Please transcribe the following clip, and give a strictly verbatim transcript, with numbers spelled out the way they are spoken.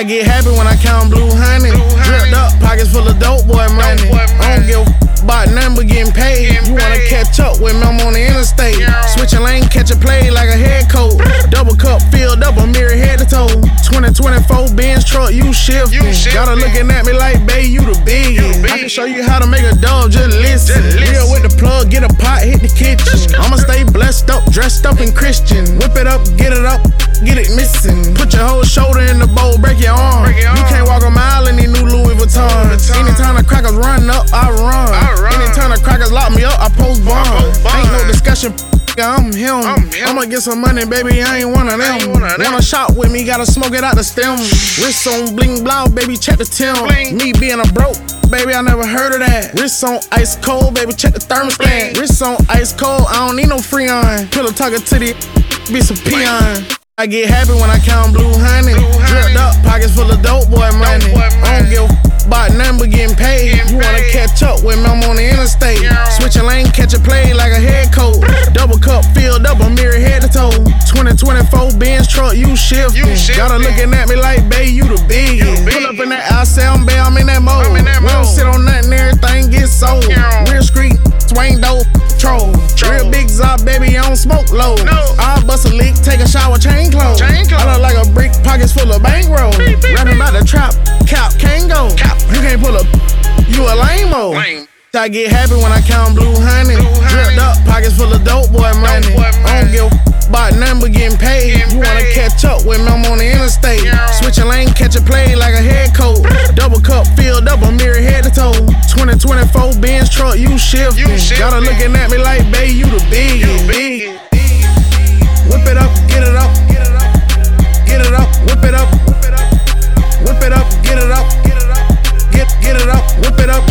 I get happy when I count blue honey. Dripped up, pockets full of dope boy money. I don't give a f about nothing but getting paid. You wanna catch up with me, I'm on the interstate. Switching lane, catch a play like a head coach. Double cup filled up, a mirror head to toe. twenty twenty-four Benz truck, you shifting. Gotta looking at me like, babe, you the biggest. I can show you how to make a dub, just listen. Real with the plug, get a pot, hit the kitchen. I'ma stay blessed up, dressed up in Christian. Whip it up, get it up, get it missing. Put your whole shoulder in the bowl, break your arm. You can't walk a mile in these new Louis Vuittons. Anytime the crackers run up, I run. Anytime the crackers lock me up, I post bond. Ain't no discussion, I'm him. I'ma get some money, baby, I ain't one of them. Wanna shop with me, gotta smoke it out the stem. Wrist on bling blow, baby, check the tim. Me being a broke, baby, I never heard of that. Wrist on ice cold, baby, check the thermostat. Wrist on ice cold, I don't need no Freon. Pillow talking to the be some peon. I get happy when I count blue honey. Dripped up, pockets full of dope boy money. I don't give a f about nothing but getting paid. You wanna catch up with me, I'm on the interstate. Switching lane, catch a play like a head coach. Double cup filled up, a mirror head to toe. twenty twenty-four Benz truck, you shifting. Gotta looking at me like, babe, you the biggest. Pull up in that, I say I'm babe, I'm in that mode. We don't sit on nothing, everything gets sold. Real street, swing dope, troll. Real big zop, baby, I don't smoke low. I bust a leak, take a shower, change clothes. I look like a brick, pockets full of bankroll. Rapping about the trap, cap, can't go. You can't pull up, you a lame-o. I get happy when I count blue honey. Dripped up, pockets full of dope boy money. I don't give a f about nothing but getting paid. You wanna catch up with me, I'm on the interstate. Switching lane, catch a play like a head coach. Double cup filled up, a mirror head to toe. twenty twenty-four Benz truck, you shifting. Gotta looking at me like, babe, you the biggest. Whip it up, get it up, get it up, get it up, whip it up, whip it up, whip it up, get it up, get it up, get get it up, whip it up.